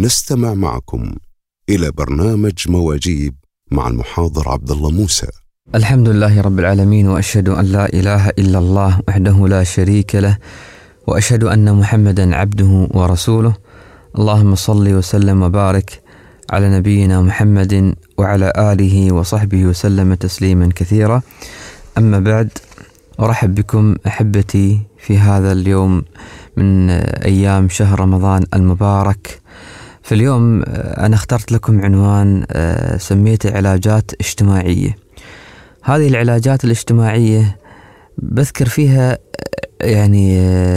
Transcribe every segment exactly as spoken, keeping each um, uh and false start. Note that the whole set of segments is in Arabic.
نستمع معكم إلى برنامج مواجيب مع المحاضر عبد الله موسى. الحمد لله رب العالمين، وأشهد أن لا إله إلا الله وحده لا شريك له، وأشهد أن محمدا عبده ورسوله. اللهم صل وسلم وبارك على نبينا محمد وعلى آله وصحبه وسلم تسليما كثيرا. أما بعد، أرحب بكم أحبتي في هذا اليوم من أيام شهر رمضان المبارك. في اليوم أنا اخترت لكم عنوان سميته علاجات اجتماعية. هذه العلاجات الاجتماعية بذكر فيها يعني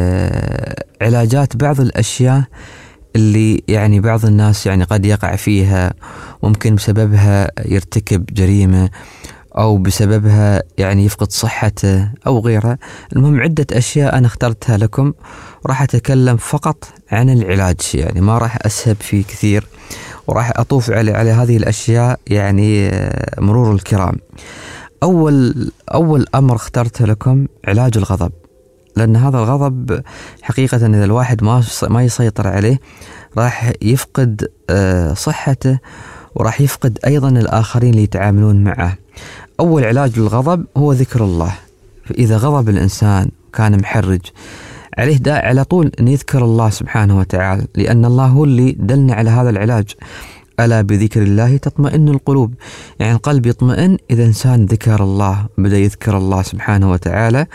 علاجات بعض الأشياء اللي يعني بعض الناس يعني قد يقع فيها، ممكن بسببها يرتكب جريمة أو بسببها يعني يفقد صحته أو غيرها. المهم عدة أشياء أنا اخترتها لكم، وراح أتكلم فقط عن العلاج، يعني ما راح أسهب فيه كثير، وراح أطوف على, على هذه الأشياء يعني مرور الكرام. أول أول أمر اخترته لكم علاج الغضب، لأن هذا الغضب حقيقة إذا الواحد ما ما يسيطر عليه راح يفقد صحته، وراح يفقد أيضا الآخرين اللي يتعاملون معه. أول علاج للغضب هو ذكر الله. فإذا غضب الإنسان كان محرج عليه داعي على طول أن يذكر الله سبحانه وتعالى، لأن الله هو اللي دلنا على هذا العلاج. ألا بذكر الله تطمئن القلوب، يعني القلب يطمئن إذا إنسان ذكر الله، بدأ يذكر الله سبحانه وتعالى،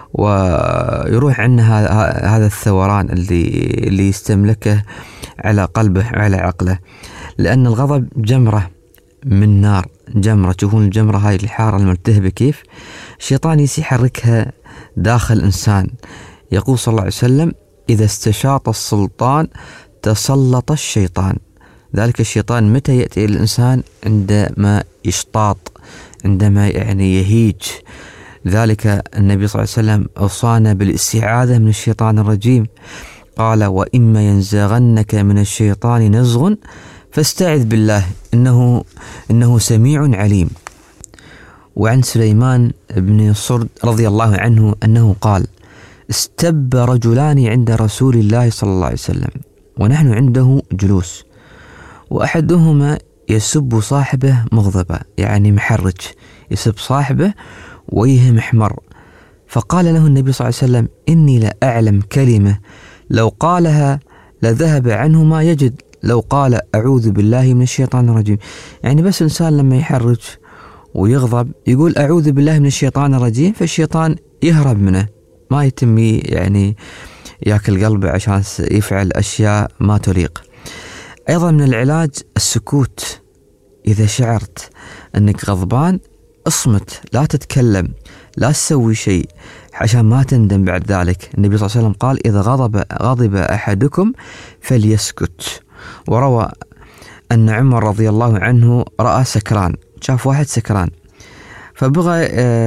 ويروح عنه هذا الثوران اللي اللي يستملكه على قلبه وعلى عقله. لأن الغضب جمرة من نار، جمرة، تشوفون الجمرة هاي الحارة الملتهبة كيف الشيطان يحركها داخل الإنسان. يقول صلى الله عليه وسلم: إذا استشاط السلطان تسلط الشيطان. ذلك الشيطان متى يأتي الإنسان؟ عندما يشطاط، عندما يعني يهيج. ذلك النبي صلى الله عليه وسلم أوصانا بالاستعاذة من الشيطان الرجيم، قال: وإما ينزغنك من الشيطان نزغ فاستعذ بالله إنه إنه سميع عليم. وعن سليمان بن صرد رضي الله عنه أنه قال: استب رجلان عند رسول الله صلى الله عليه وسلم ونحن عنده جلوس، وأحدهما يسب صاحبه مغضبا، يعني محرج، يسب صاحبه وجهه محمر. فقال له النبي صلى الله عليه وسلم: إني لا أعلم كلمة لو قالها لذهب عنه ما يجد لو قال أعوذ بالله من الشيطان الرجيم. يعني بس إنسان لما يحرج ويغضب يقول أعوذ بالله من الشيطان الرجيم، فالشيطان يهرب منه، ما يتم يعني يأكل قلبه عشان يفعل أشياء ما تليق. أيضا من العلاج السكوت. إذا شعرت أنك غضبان اصمت، لا تتكلم، لا تسوي شيء عشان ما تندم بعد ذلك. النبي صلى الله عليه وسلم قال: إذا غضب غضب أحدكم فليسكت. وروى أن عمر رضي الله عنه رأى سكران، شاف واحد سكران فبغى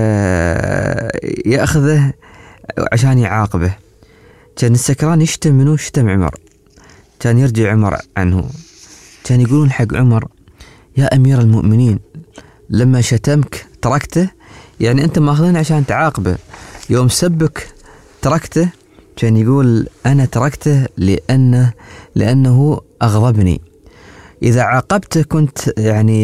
يأخذه عشان يعاقبه. كان السكران يشتم منه، شتم عمر، كان يرجع عمر عنه، كان يقولون حق عمر: يا أمير المؤمنين لما شتمك تركته، يعني أنت ماخذين عشان تعاقبه، يوم سبك تركته. كان يقول: أنا تركته لأنه لأنه أغضبني، إذا عاقبته كنت يعني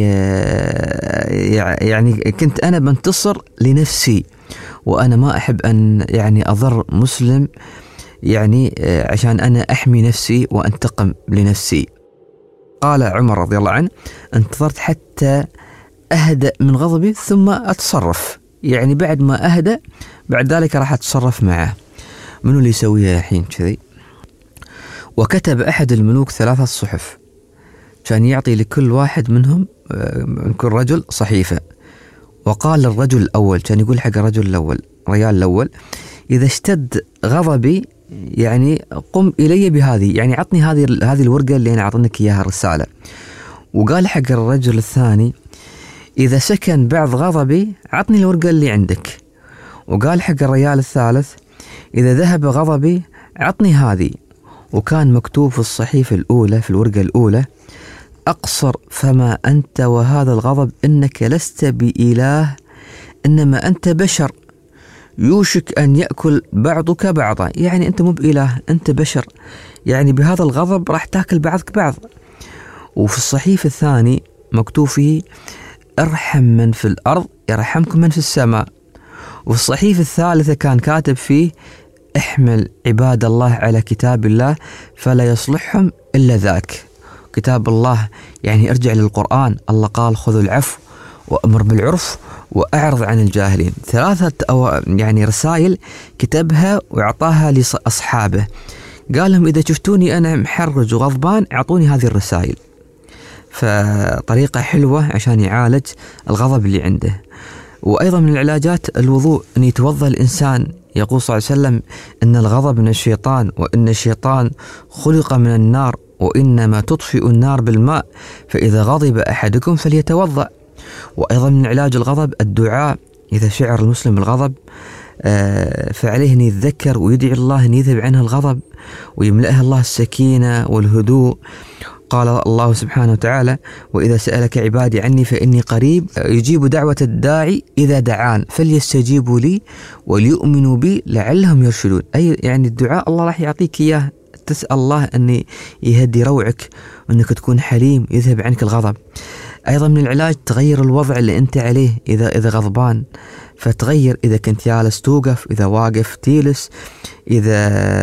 يعني كنت أنا بنتصر لنفسي، وأنا ما أحب أن يعني أضر مسلم، يعني عشان أنا أحمي نفسي وأنتقم لنفسي. قال عمر رضي الله عنه: انتظرت حتى أهدأ من غضبي ثم أتصرف، يعني بعد ما أهدأ بعد ذلك راح أتصرف معه. منو اللي يسويها الحين كذي؟ وكتب أحد الملوك ثلاثة صحف، كان يعطي لكل واحد منهم من كل رجل صحيفة، وقال للرجل الأول، كان يقول حق الرجل الأول ريال الأول: إذا اشتد غضبي يعني قم إلي بهذه، يعني عطني هذه هذه الورقة اللي أنا أعطنك إياها الرسالة. وقال حق الرجل الثاني: إذا سكن بعض غضبي عطني الورقة اللي عندك. وقال حق الرجال الثالث: إذا ذهب غضبي عطني هذه. وكان مكتوب في الصحيفة الأولى، في الورقة الأولى: أقصر فما أنت وهذا الغضب، إنك لست بإله، إنما أنت بشر يوشك أن يأكل بعضك بعضا. يعني أنت مو بإله، أنت بشر، يعني بهذا الغضب راح تأكل بعضك بعض. وفي الصحيف الثاني مكتوب فيه ارحم من في الأرض يرحمكم من في السماء. وفي الصحيفة الثالثة كان كاتب فيه احمل عباد الله على كتاب الله فلا يصلحهم إلا ذاك. كتاب الله يعني ارجع للقرآن، الله قال خذوا العفو وأمر بالعرف وأعرض عن الجاهلين. ثلاثة أو يعني رسائل كتبها وأعطاها لأصحابه، قال لهم إذا شفتوني أنا محرج وغضبان أعطوني هذه الرسائل. فطريقة حلوة عشان يعالج الغضب اللي عنده. وأيضا من العلاجات الوضوء، أن يتوضأ الإنسان. يقول صلى الله عليه وسلم إن الغضب من الشيطان، وإن الشيطان خلق من النار، وإنما تطفئ النار بالماء، فإذا غضب أحدكم فليتوضأ. وأيضا من علاج الغضب الدعاء. إذا شعر المسلم بالغضب فعليه أن يتذكر ويدعي الله أن يذهب عنه الغضب ويملأها الله السكينة والهدوء. قال الله سبحانه وتعالى وإذا سألك عبادي عني فإني قريب يجيب دعوة الداعي إذا دعان فليستجيبوا لي وليؤمنوا بي لعلهم يرشدون. أي يعني الدعاء الله راح يعطيك إياه، تسأل الله أن يهدي روعك وأنك تكون حليم يذهب عنك الغضب. أيضا من العلاج تغير الوضع اللي أنت عليه. إذا إذا غضبان فتغير، إذا كنت جالس توقف، إذا واقف تجلس، إذا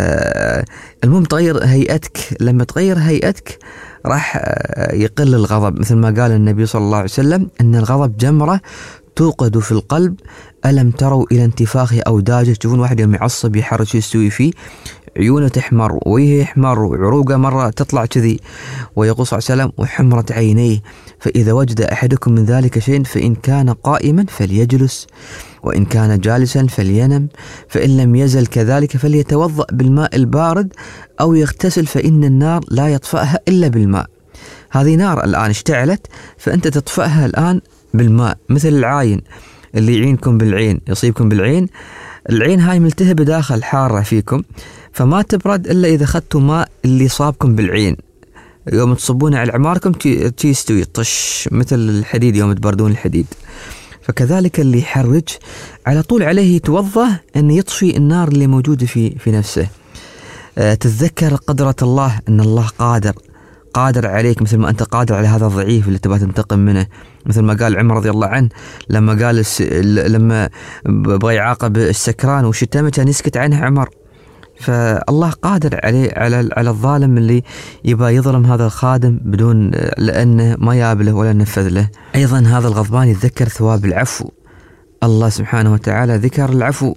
المهم تغير هيئتك. لما تغير هيئتك راح يقل الغضب، مثل ما قال النبي صلى الله عليه وسلم أن الغضب جمرة توقد في القلب ألم تروا إلى انتفاخ أوداجه. تشوفون واحد يوم يعصب يحرج شو يستوي فيه، عيونه تحمر وجهه يحمر وعروقه مرة تطلع كذي. ويقول صلى الله عليه وسلم وحمرت عينيه، فإذا وجد أحدكم من ذلك شيء فإن كان قائما فليجلس وإن كان جالسا فلينم، فإن لم يزل كذلك فليتوضأ بالماء البارد أو يغتسل فإن النار لا يطفأها إلا بالماء. هذه نار الآن اشتعلت، فأنت تطفأها الآن بالماء. مثل العاين اللي يعينكم بالعين، يصيبكم بالعين، العين هاي ملتهبة داخل حارة فيكم، فما تبرد إلا إذا أخذتوا ماء اللي صابكم بالعين. يوم تصبونه على عماركم تيستوي طش مثل الحديد يوم تبردون الحديد. فكذلك اللي يحرج على طول عليه يتوضأ أن يطفي النار اللي موجودة في في نفسه. أه تتذكر قدرة الله، أن الله قادر قادر عليك مثل ما أنت قادر على هذا الضعيف اللي تبغى تنتقم منه. مثل ما قال عمر رضي الله عنه لما قال الس... لما بغى يعاقب السكران وشتمه كان يسكت عنه عمر. فالله قادر عليه على على الظالم اللي يبغى يظلم هذا الخادم بدون لأنه ما يابله ولا نفذ له. أيضا هذا الغضبان يتذكر ثواب العفو. الله سبحانه وتعالى ذكر العفو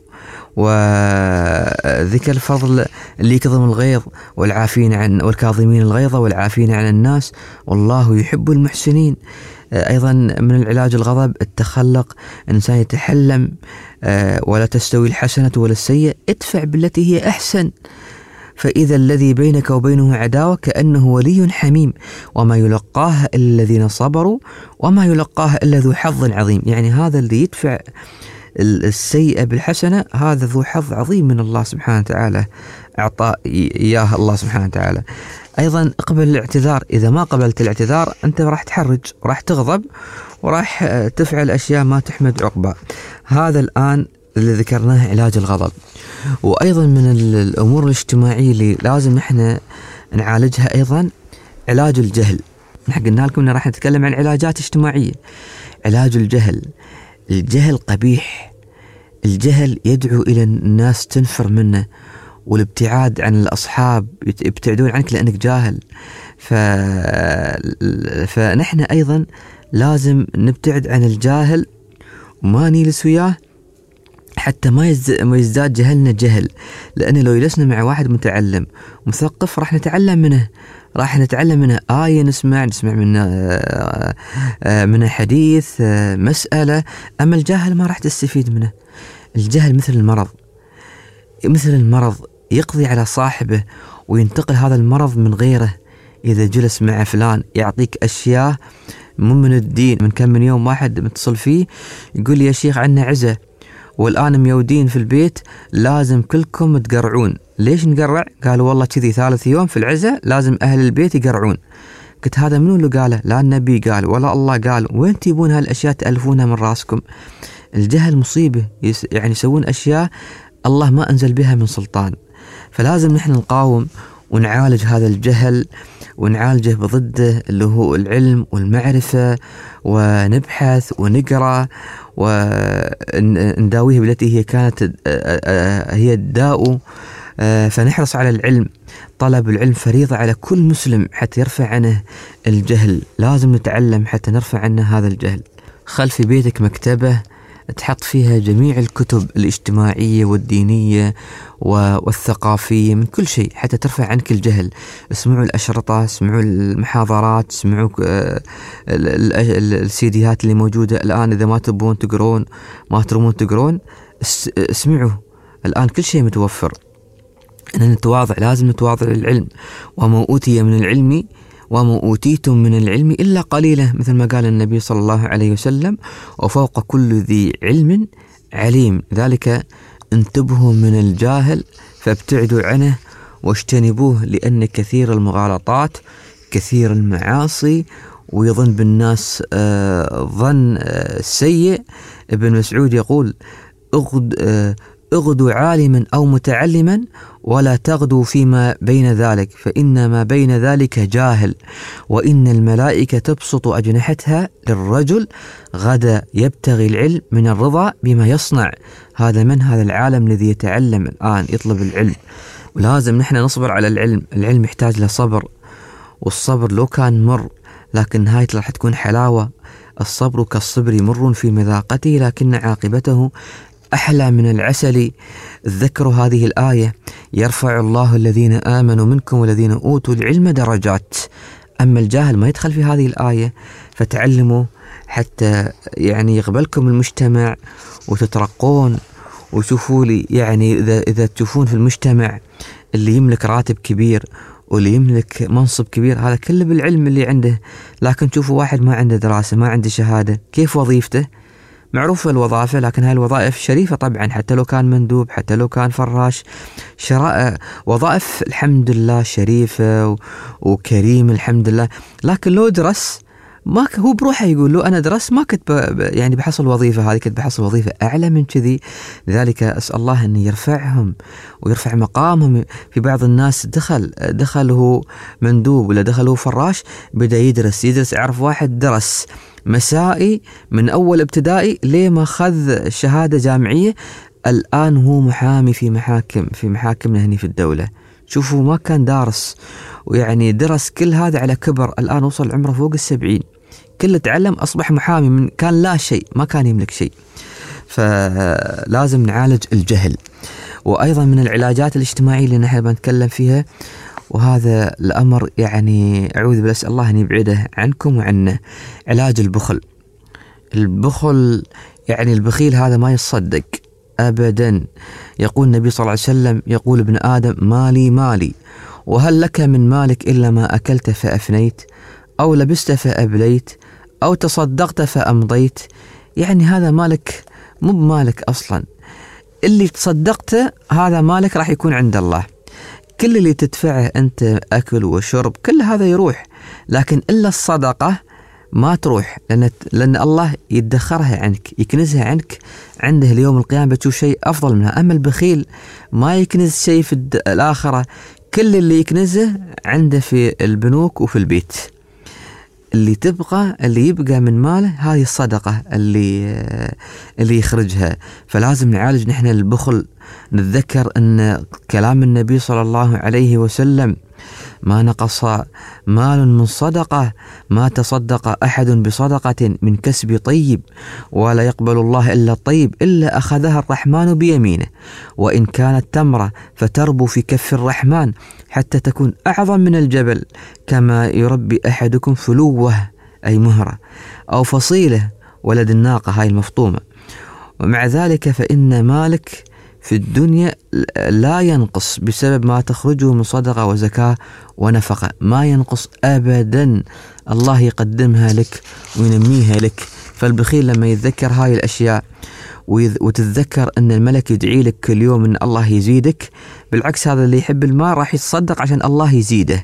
وذكر الفضل اللي يكظم الغيظ والعافين عن والكاظمين الغيظ والعافين عن الناس والله يحب المحسنين. أيضا من العلاج الغضب التخلق، الإنسان يتحلم ولا تستوي الحسنة ولا السيئة ادفع بالتي هي أحسن فإذا الذي بينك وبينه عداوة كأنه ولي حميم وما يلقاها إلا الذين صبروا وما يلقاها إلا ذو حظ عظيم. يعني هذا اللي يدفع السيئة بالحسنة هذا ذو حظ عظيم من الله سبحانه وتعالى أعطى إياه الله سبحانه وتعالى. أيضا اقبل الاعتذار. إذا ما قبلت الاعتذار أنت راح تحرج وراح تغضب وراح تفعل أشياء ما تحمد عقبى. هذا الآن اللي ذكرناه علاج الغضب. وأيضا من الأمور الاجتماعية اللي لازم نحن نعالجها أيضا علاج الجهل. نحن قلنا لكم أن راح نتكلم عن علاجات اجتماعية. علاج الجهل، الجهل قبيح، الجهل يدعو إلى الناس تنفر منه والابتعاد عن الأصحاب يبتعدون عنك لأنك جاهل. ف... فنحن أيضا لازم نبتعد عن الجاهل وما نيلس وياه حتى ما, يز... ما يزداد جهلنا جهل. لأن لو جلسنا مع واحد متعلم مثقف راح نتعلم منه راح نتعلم منه آية نسمع نسمع منه منه حديث مسألة. أما الجاهل ما راح تستفيد منه. الجهل مثل المرض مثل المرض يقضي على صاحبه وينتقل هذا المرض من غيره. إذا جلس مع فلان يعطيك أشياء مو من الدين. من كم من يوم واحد متصل فيه يقول لي يا شيخ عنا عزة والآن ميودين في البيت لازم كلكم تقرعون. ليش نقرع؟ قالوا والله كذي ثالث يوم في العزة لازم أهل البيت يقرعون. قلت هذا منو اللي قاله؟ لا النبي قال ولا الله قال. وين تجيبون هالأشياء تألفونها من راسكم؟ الجهل مصيبة، يعني يسوون أشياء الله ما أنزل بها من سلطان. فلازم نحن نقاوم ونعالج هذا الجهل ونعالجه بضده اللي هو العلم والمعرفة، ونبحث ونقرأ ونداويه بالتي هي كانت هي الداء. فنحرص على العلم. طلب العلم فريضة على كل مسلم حتى يرفع عنه الجهل. لازم نتعلم حتى نرفع عنه هذا الجهل. خل في بيتك مكتبة تحط فيها جميع الكتب الاجتماعية والدينية والثقافية من كل شيء حتى ترفع عنك الجهل. اسمعوا الأشرطة، اسمعوا المحاضرات، اسمعوا السيديات اللي موجودة الآن. إذا ما تبون تقرون ما ترمون تقرون، اسمعوا. الآن كل شيء متوفر. إن نتواضع، لازم نتواضع للعلم. وما أوتي من العلم وما أوتيتم من العلم إلا قليلا، مثل ما قال النبي صلى الله عليه وسلم: وفوق كل ذي علم عليم. ذلك انتبهوا من الجاهل فابتعدوا عنه واجتنبوه، لأن كثير المغالطات كثير المعاصي ويظن بالناس آه ظن آه سيء. ابن مسعود يقول: اغد آه اغدوا عالما أو متعلما ولا تغدوا فيما بين ذلك، فإن ما بين ذلك جاهل، وإن الملائكة تبسط أجنحتها للرجل غدا يبتغي العلم من الرضا بما يصنع. هذا من هذا العالم الذي يتعلم الآن يطلب العلم، ولازم نحن نصبر على العلم. العلم يحتاج لصبر، والصبر لو كان مر لكن نهايته راح تكون حلاوة. الصبر كالصبر مر في مذاقته لكن عاقبته أحلى من العسل. تذكروا هذه الآية: يرفع الله الذين آمنوا منكم والذين أوتوا العلم درجات. أما الجاهل ما يدخل في هذه الآية. فتعلموا حتى يعني يقبلكم المجتمع وتترقون. وشوفوا لي يعني إذا إذا تشوفون في المجتمع اللي يملك راتب كبير واللي يملك منصب كبير، هذا كله بالعلم اللي عنده. لكن شوفوا واحد ما عنده دراسة، ما عنده شهادة، كيف وظيفته؟ معروفة الوظائف، لكن هاي الوظائف شريفة طبعا، حتى لو كان مندوب، حتى لو كان فراش. شراء وظائف الحمد لله شريفة وكريم الحمد لله. لكن لو درس ما هو بروحه يقول له أنا درست ما كنت يعني بحصل وظيفة، هذه كنت بحصل وظيفة أعلى من كذي. لذلك أسأل الله أن يرفعهم ويرفع مقامهم. في بعض الناس دخل دخله مندوب ولا دخله فراش، بدأ يدرس يدرس يعرف واحد درس مسائي من أول ابتدائي ليه ما خذ شهادة جامعية، الآن هو محامي في محاكم في محاكمنا هني في الدولة. شوفوا ما كان دارس ويعني درس كل هذا على كبر، الآن وصل عمره فوق السبعين، كله تعلم أصبح محامي من كان لا شيء، ما كان يملك شيء. فلازم نعالج الجهل. وأيضا من العلاجات الاجتماعية اللي نحن بنتكلم فيها، وهذا الأمر يعني أعوذ بالله أسأل الله أن يبعده عنكم وعنا، علاج البخل. البخل يعني البخيل هذا ما يصدق أبدا. يقول النبي صلى الله عليه وسلم: يقول ابن آدم مالي مالي، وهل لك من مالك إلا ما أكلت فأفنيت، أو لبست فأبليت، أو تصدقت فأمضيت. يعني هذا مالك مو بمالك أصلا، اللي تصدقته هذا مالك راح يكون عند الله. كل اللي تدفعه أنت أكل وشرب كل هذا يروح، لكن إلا الصدقة ما تروح، لأن, لأن الله يدخرها عنك، يكنزها عنك عنده اليوم القيامة، بتشوف شيء أفضل منها. أما البخيل ما يكنز شيء في الآخرة، كل اللي يكنزه عنده في البنوك وفي البيت. اللي تبقى اللي يبقى من ماله هذه الصدقة اللي اللي يخرجها. فلازم نعالج نحن البخل. نتذكر أن كلام النبي صلى الله عليه وسلم: ما نقص مال من صدقة، ما تصدق أحد بصدقة من كسب طيب، ولا يقبل الله إلا الطيب، إلا أخذها الرحمن بيمينه، وإن كانت تمرة فتربو في كف الرحمن حتى تكون أعظم من الجبل، كما يربي أحدكم فلوه أي مهرة، أو فصيلة ولد الناقة هاي المفطومة. ومع ذلك فإن مالك في الدنيا لا ينقص بسبب ما تخرجه من صدقة وزكاة ونفقة، ما ينقص أبدا، الله يقدمها لك وينميها لك. فالبخيل لما يتذكر هاي الأشياء وتتذكر أن الملك يدعي لك كل يوم أن الله يزيدك، بالعكس هذا اللي يحب المال راح يتصدق عشان الله يزيده.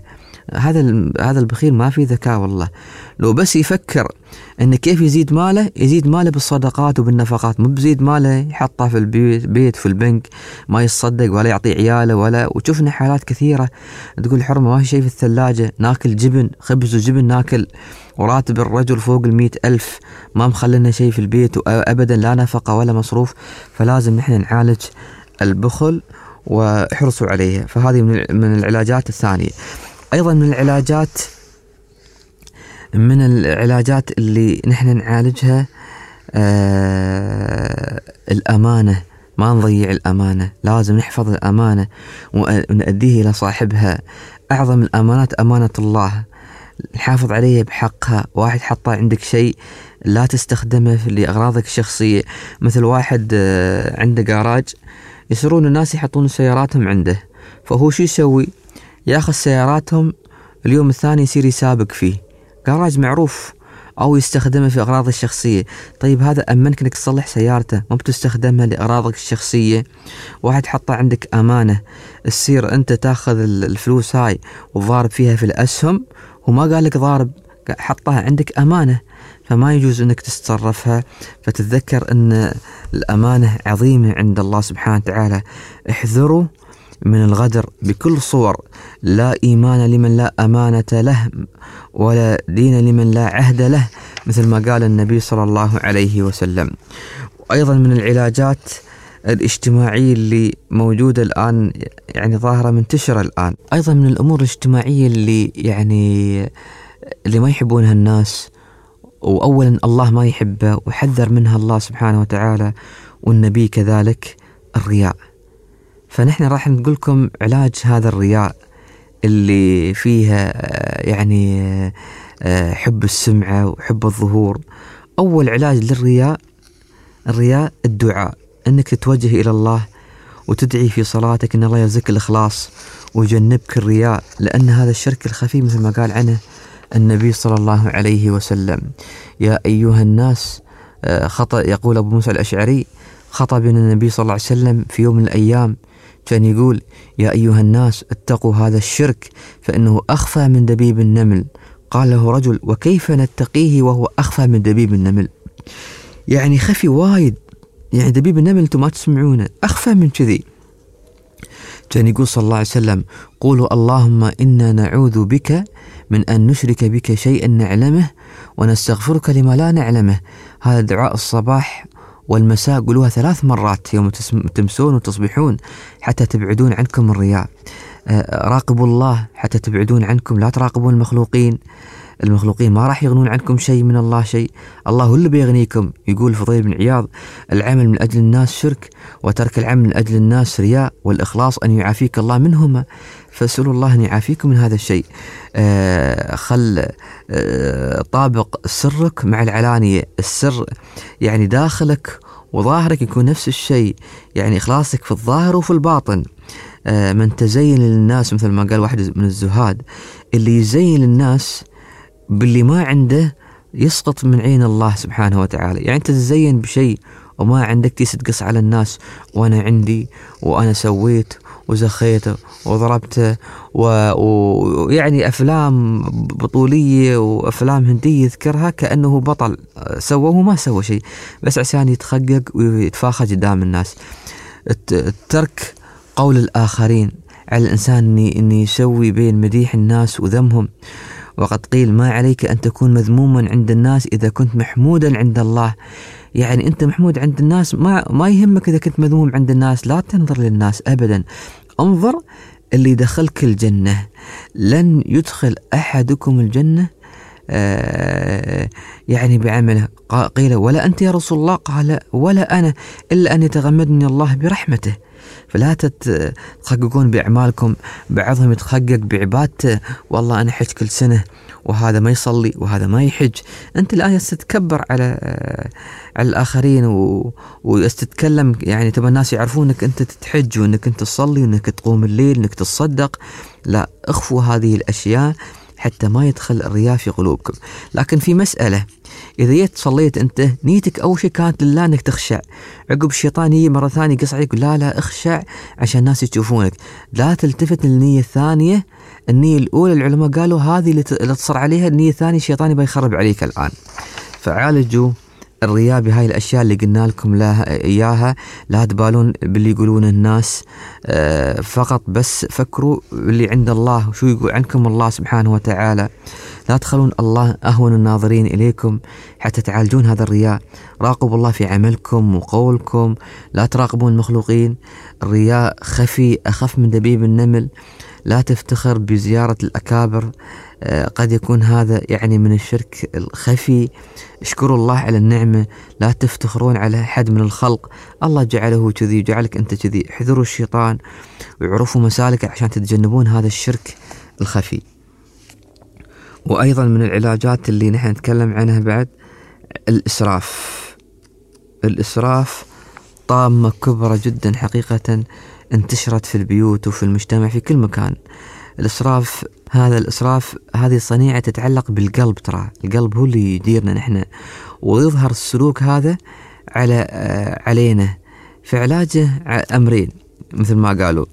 هذا هذا البخيل ما في ذكاء والله. لو بس يفكر إن كيف يزيد ماله، يزيد ماله بالصدقات وبالنفقات، مو بزيد ماله يحطه في البيت بيت في البنك ما يتصدق ولا يعطي عياله ولا. وشوفنا حالات كثيرة تقول حرمة ما في شيء في الثلاجة، ناكل جبن، خبز وجبن ناكل، وراتب الرجل فوق المئة ألف، ما مخلنا شيء في البيت أبدا، لا نفقة ولا مصروف. فلازم نحن نعالج البخل واحرصوا عليها. فهذه من من العلاجات الثانية. أيضا من العلاجات من العلاجات اللي نحن نعالجها آه الأمانة. ما نضيع الأمانة، لازم نحفظ الأمانة ونأديه إلى صاحبها. أعظم الأمانات أمانة الله، نحافظ عليها بحقها. واحد حطه عندك شيء لا تستخدمه لأغراضك الشخصية، مثل واحد عنده جاراج يصيرون الناس يحطون سياراتهم عنده، فهو شو يسوي؟ ياخذ سياراتهم اليوم الثاني يصير يسابق فيه، جاراج معروف، أو يستخدمه في أغراضه الشخصية. طيب هذا أمنك إنك تصلح سيارته، ما بتستخدمها لأغراضك الشخصية. واحد حطه عندك أمانة، تصير أنت تاخذ الفلوس هاي وضارب فيها في الأسهم، وما قال لك ضارب، حطها عندك أمانة، فما يجوز أنك تتصرفها. فتتذكر أن الأمانة عظيمة عند الله سبحانه وتعالى. احذروا من الغدر بكل صور. لا إيمان لمن لا أمانة له، ولا دين لمن لا عهد له، مثل ما قال النبي صلى الله عليه وسلم. وأيضا من العلاجات الاجتماعية اللي موجودة الآن، يعني ظاهرة منتشرة الآن، أيضا من الأمور الاجتماعية اللي يعني اللي ما يحبونها الناس، وأولا الله ما يحبه وحذر منها الله سبحانه وتعالى والنبي كذلك، الرياء. فنحن راح نقول لكم علاج هذا الرياء اللي فيها يعني حب السمعة وحب الظهور. أول علاج للرياء الرياء الدعاء، أنك تتوجه إلى الله وتدعي في صلاتك أن الله يرزقك الإخلاص ويجنبك الرياء، لأن هذا الشرك الخفي مثل ما قال عنه النبي صلى الله عليه وسلم. يا أيها الناس، خطأ يقول أبو موسى الأشعري، خطب النبي صلى الله عليه وسلم في يوم من الأيام كان يقول: يا أيها الناس اتقوا هذا الشرك فإنه أخفى من دبيب النمل. قال له رجل: وكيف نتقيه وهو أخفى من دبيب النمل؟ يعني خفي وايد، يعني دبيب النمل أنتم ما تسمعونه، أخفى من كذي. كان يقول صلى الله عليه وسلم: قولوا اللهم إنا نعوذ بك من أن نشرك بك شيئا نعلمه ونستغفرك لما لا نعلمه. هذا دعاء الصباح والمساء، قولوها ثلاث مرات يوم تمسون وتصبحون حتى تبعدون عنكم الرياء. راقبوا الله حتى تبعدون عنكم، لا تراقبون المخلوقين، المخلوقين ما راح يغنون عنكم شيء من الله شيء، الله هو اللي بيغنيكم. يقول فضيل بن عياض: العمل من أجل الناس شرك، وترك العمل من أجل الناس رياء، والإخلاص أن يعافيك الله منهما. فاسألوا الله أن يعافيكم من هذا الشيء. آه خل آه طابق سرك مع العلانية. السر يعني داخلك وظاهرك يكون نفس الشيء، يعني إخلاصك في الظاهر وفي الباطن. آه من تزين للناس، مثل ما قال واحد من الزهاد، اللي يزين للناس باللي ما عنده يسقط من عين الله سبحانه وتعالى. يعني أنت تزين بشيء وما عندك، تقص على الناس: وأنا عندي، وأنا سويت وزخيته وضربته، ويعني أفلام بطولية وأفلام هندية يذكرها كأنه بطل سواه ما سوى شيء، بس عشان يتخقق ويتفاخر قدام الناس. الترك قول الآخرين على الإنسان أن يسوي بين مديح الناس وذمهم. وقد قيل: ما عليك أن تكون مذموما عند الناس إذا كنت محمودا عند الله. يعني أنت محمود عند الناس، ما ما يهمك إذا كنت مذموم عند الناس. لا تنظر للناس أبدا، انظر اللي دخلك الجنة. لن يدخل أحدكم الجنة آه يعني بعمله. قيل: ولا أنت يا رسول الله؟ قال: ولا أنا، إلا أن يتغمدني الله برحمته. فلا تتخققون بأعمالكم، بعضهم يتخقق بعبادته: والله أنا حج كل سنة، وهذا ما يصلي وهذا ما يحج. أنت الآن تتكبر على على الآخرين وتتكلم، يعني تبى الناس يعرفونك أنت تتحج وأنك أنت تصلي وأنك تقوم الليل وأنك تصدق. لا، اخفوا هذه الأشياء حتى ما يدخل الرياء في قلوبكم. لكن في مسألة، إذا جيت صليت أنت نيتك أول شيء كانت لله أنك تخشع، عقب الشيطان يجي مرة ثانية يقص عليك: لا لا اخشع عشان الناس يشوفونك. لا تلتفت للنية الثانية النية الأولى العلماء قالوا هذه اللي تصر عليها، النية الثانية الشيطان يبغى يخرب عليك الآن. فعالجوا الرياء بهاي الأشياء اللي قلنا لكم لها إياها. لا تبالون باللي يقولون الناس، فقط بس فكروا اللي عند الله وشو يقول عنكم الله سبحانه وتعالى. لا تخلون الله أهون الناظرين إليكم حتى تعالجون هذا الرياء. راقبوا الله في عملكم وقولكم، لا تراقبون المخلوقين. الرياء خفي أخف من دبيب النمل. لا تفتخر بزيارة الأكابر، قد يكون هذا يعني من الشرك الخفي. اشكروا الله على النعمة، لا تفتخرون على حد من الخلق. الله جعله كذي، جعلك أنت كذي. احذروا الشيطان ويعرفوا مسالك عشان تتجنبون هذا الشرك الخفي. وأيضا من العلاجات اللي نحن نتكلم عنها بعد الإسراف. الإسراف طامة كبرى جدا حقيقة انتشرت في البيوت وفي المجتمع في كل مكان. الإسراف هذا الإسراف هذه صنيعة تتعلق بالقلب. ترى القلب هو اللي يديرنا نحن، ويظهر السلوك هذا على علينا. في علاجه أمرين مثل ما قالوا،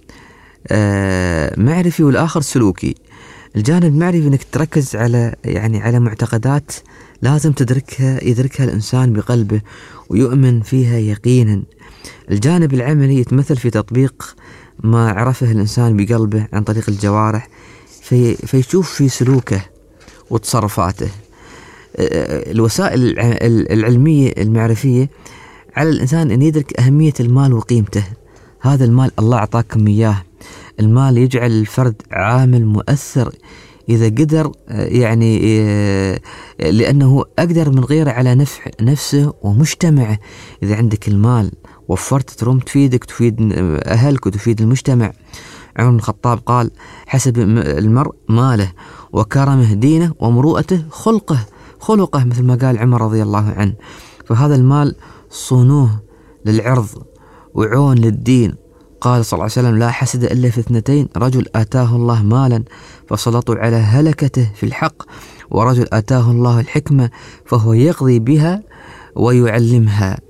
معرفي والآخر سلوكي. الجانب المعرفي انك تركز على يعني على معتقدات لازم تدركها يدركها الإنسان بقلبه ويؤمن فيها يقينا. الجانب العملي يتمثل في تطبيق ما عرفه الإنسان بقلبه عن طريق الجوارح، في فيشوف في سلوكه وتصرفاته. الوسائل العلمية المعرفية على الإنسان أن يدرك أهمية المال وقيمته. هذا المال الله أعطاكم إياه. المال يجعل الفرد عامل مؤثر إذا قدر، يعني لأنه أقدر من غيره على نفع نفسه ومجتمعه. إذا عندك المال وفرت تروم تفيدك، تفيد أهلك وتفيد المجتمع. عمر بن الخطاب قال: حسب المرء ماله وكرمه دينه ومروءته خلقه خلقه مثل ما قال عمر رضي الله عنه. فهذا المال صونوه للعرض وعون للدين. قال صلى الله عليه وسلم: لا حسد إلا في اثنتين، رجل آتاه الله مالا فسلطوا على هلكته في الحق، ورجل آتاه الله الحكمة فهو يقضي بها ويعلمها.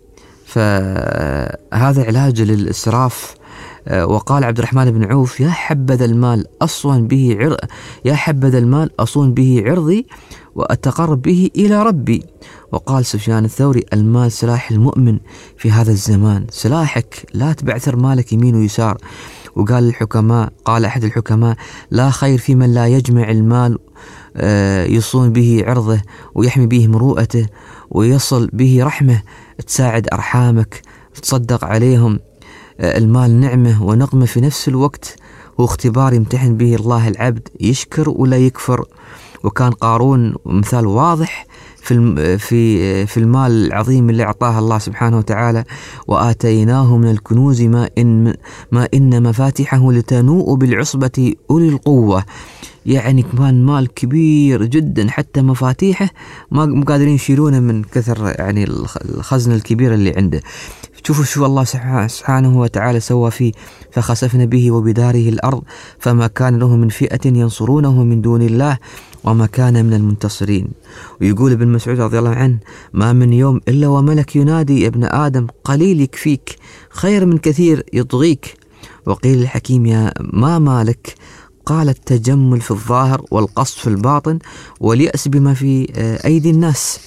فهذا علاج للإسراف. وقال عبد الرحمن بن عوف: يا حبذا المال أصون به عر... يا حبذا المال أصون به عرضي وأتقرب به إلى ربي. وقال سفيان الثوري: المال سلاح المؤمن في هذا الزمان. سلاحك، لا تبعثر مالك يمين ويسار. وقال الحكماء قال أحد الحكماء: لا خير في من لا يجمع المال يصون به عرضه ويحمي به مروءته ويصل به رحمه، تساعد أرحامك، تصدق عليهم. المال نعمة ونقمة في نفس الوقت، هو اختبار يمتحن به الله العبد يشكر ولا يكفر. وكان قارون مثال واضح في في في المال العظيم اللي أعطاه الله سبحانه وتعالى: وآتيناه من الكنوز ما إن ما إن مفاتحه لتنوء بالعصبة أولي القوة. يعني كمان مال كبير جدا حتى مفاتيحه ما قادرين يشيلونه من كثر يعني الخزن الكبير اللي عنده. شوفوا شو الله سبحانه وتعالى سوى فيه: فخسفنا به وبداره الأرض فما كان له من فئة ينصرونه من دون الله وما كان من المنتصرين. ويقول ابن مسعود رضي الله عنه: ما من يوم إلا وملك ينادي يا ابن آدم قليل يكفيك خير من كثير يطغيك. وقيل الحكيم: يا ما مالك؟ قال: التجمل في الظاهر والقصد في الباطن واليأس بما في أيدي الناس.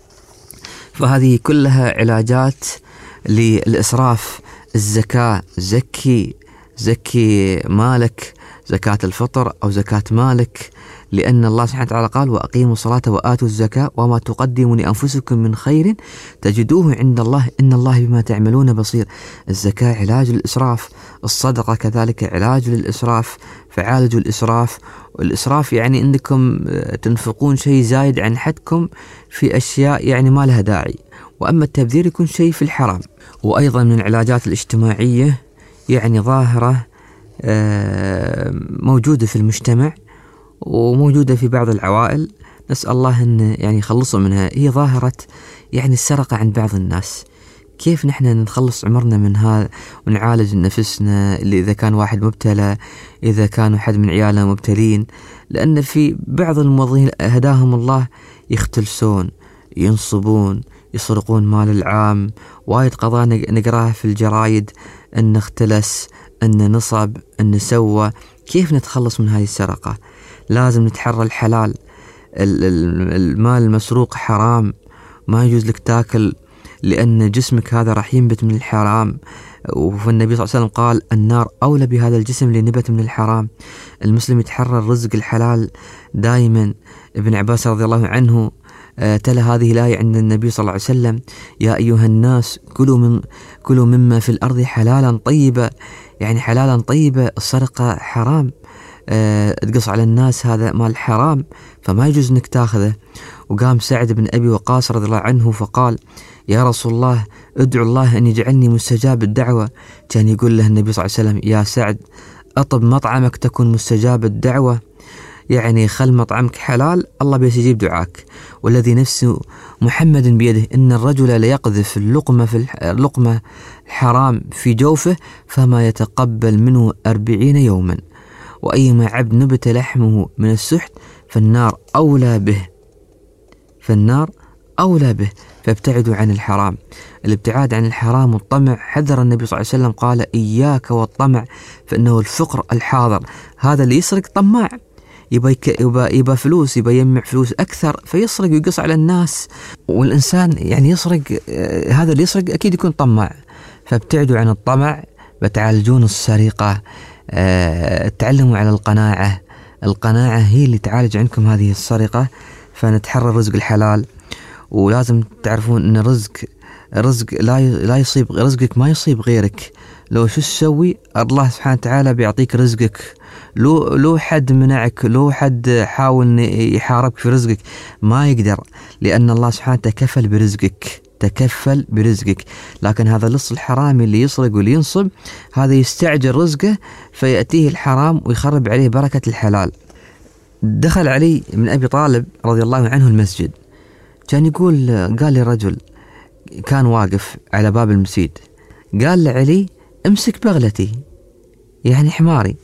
فهذه كلها علاجات للإسراف. الزكاة، زكي زكي مالك، زكاة الفطر أو زكاة مالك، لأن الله سبحانه وتعالى قال: وأقيموا الصلاة وآتوا الزكاة وما تقدموا لأنفسكم من خير تجدوه عند الله إن الله بما تعملون بصير. الزكاة علاج للإسراف، الصدقة كذلك علاج للإسراف، فعالجوا الإسراف. والإسراف يعني أنكم تنفقون شيء زايد عن حدكم في أشياء يعني ما لها داعي، وأما التبذير يكون شيء في الحرام. وأيضا من العلاجات الاجتماعية يعني ظاهرة موجودة في المجتمع وموجودة في بعض العوائل، نسأل الله أن يعني يخلصوا منها. هي ظاهرة يعني السرقة عند بعض الناس. كيف نحن نخلص عمرنا من هذا ونعالج نفسنا اللي إذا كان واحد مبتلى، إذا كان واحد من عياله مبتلين؟ لأن في بعض الموظفين هداهم الله يختلسون، ينصبون، يسرقون مال العام. وايد قضايا نقراها في الجرايد أن اختلس، أن نصب، أن نسوى. كيف نتخلص من هذه السرقة؟ لازم نتحرى الحلال. المال المسروق حرام، ما يجوز لك تاكل، لأن جسمك هذا راح ينبت من الحرام. والنبي صلى الله عليه وسلم قال النار أولى بهذا الجسم اللي نبت من الحرام. المسلم يتحرى الرزق الحلال دائما. ابن عباس رضي الله عنه تلا هذه الآية عند النبي صلى الله عليه وسلم: يا أيها الناس كلوا من كلوا مما في الأرض حلالا طيبا. يعني حلالا طيبا، السرقة حرام، أه تقص على الناس هذا مال حرام، فما يجوز انك تاخذه. وقام سعد بن أبي وقاص رضي الله عنه فقال: يا رسول الله ادعو الله أن يجعلني مستجاب الدعوة. كان يقول له النبي صلى الله عليه وسلم: يا سعد أطب مطعمك تكون مستجاب الدعوة، يعني خل مطعمك حلال الله بيستجيب دعاك. والذي نفس محمد بيده إن الرجل ليقذف اللقمة في اللقمة الحرام في جوفه فما يتقبل منه أربعين يوما، وأيما عبد نبت لحمه من السحت فالنار أولى به فالنار أولى به. فابتعدوا عن الحرام. الابتعاد عن الحرام والطمع حذر النبي صلى الله عليه وسلم، قال: إياك والطمع فإنه الفقر الحاضر. هذا اللي يسرق طماع، يبى يبى يبى فلوس، يبى يجمع فلوس أكثر فيسرق ويقص على الناس. والإنسان يعني يسرق، هذا اللي يسرق أكيد يكون طماع. فابتعدوا عن الطمع، بتعالجون السرقة. أه تعلموا على القناعة. القناعة هي اللي تعالج عندكم هذه السرقة. فنتحرى الرزق الحلال. ولازم تعرفون أن الرزق الرزق لا لا يصيب رزقك، ما يصيب غيرك. لو شو تسوي الله سبحانه وتعالى بيعطيك رزقك. لو لو حد منعك، لو حد حاول يحاربك في رزقك، ما يقدر، لأن الله سبحانه تكفل برزقك تكفل برزقك. لكن هذا اللص الحرامي اللي يسرق واللي ينصب، هذا يستعجل رزقه فيأتيه الحرام ويخرب عليه بركة الحلال. دخل علي بن أبي طالب رضي الله عنه المسجد، كان يقول قال لي رجل كان واقف على باب المسجد، قال لعلي: امسك بغلتي، يعني حماري.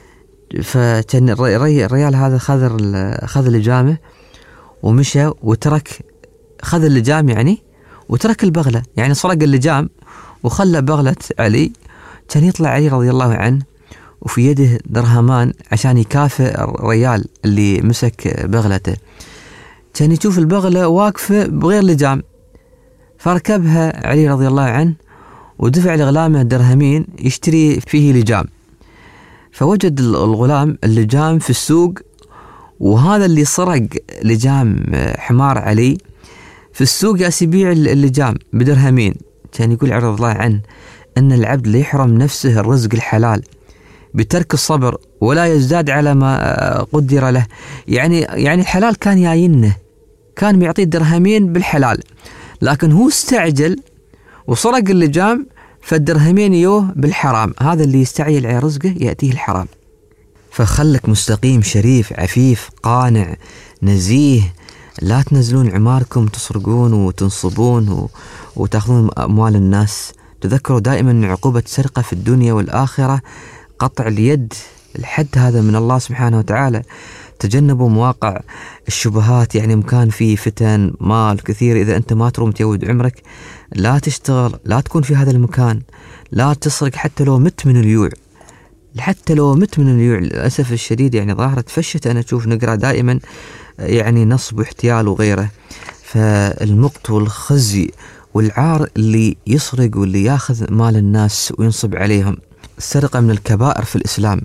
فكان الرجال هذا خذ خذ اللجامة ومشى وترك خذ اللجام يعني وترك البغلة، يعني سرق اللجام وخلى بغلة علي. كان يطلع علي رضي الله عنه وفي يده درهمان عشان يكافئ الرجال اللي مسك بغلته. كان يشوف البغلة واقفة بغير لجام، فركبها علي رضي الله عنه ودفع لغلامه درهمين يشتري فيه لجام. فوجد الغلام اللجام في السوق، وهذا اللي سرق لجام حمار علي في السوق ياس يبيع اللجام بدرهمين. كان يقول رضي الله عنه أن العبد لا يحرم نفسه الرزق الحلال بترك الصبر ولا يزداد على ما قدر له. يعني يعني الحلال كان ياينه، كان بيعطيه درهمين بالحلال، لكن هو استعجل وسرق اللجام فالدرهمين يوه بالحرام. هذا اللي يستعجل على رزقه يأتيه الحرام. فخلك مستقيم شريف عفيف قانع نزيه، لا تنزلون عماركم تصرقون وتنصبون وتأخذون أموال الناس. تذكروا دائما أن عقوبة سرقة في الدنيا والآخرة قطع اليد. الحد هذا من الله سبحانه وتعالى. تجنبوا مواقع الشبهات، يعني مكان فيه فتن مال كثير، إذا أنت ما تروم تجود عمرك لا تشتغل، لا تكون في هذا المكان، لا تسرق حتى لو مت من اليوع، حتى لو مت من اليوع. للأسف الشديد يعني ظاهرة فشت، أنا أشوف نقرأ دائما يعني نصب واحتيال وغيره. فالمقت والخزي والعار اللي يسرق واللي ياخذ مال الناس وينصب عليهم. السرقة من الكبائر في الإسلام.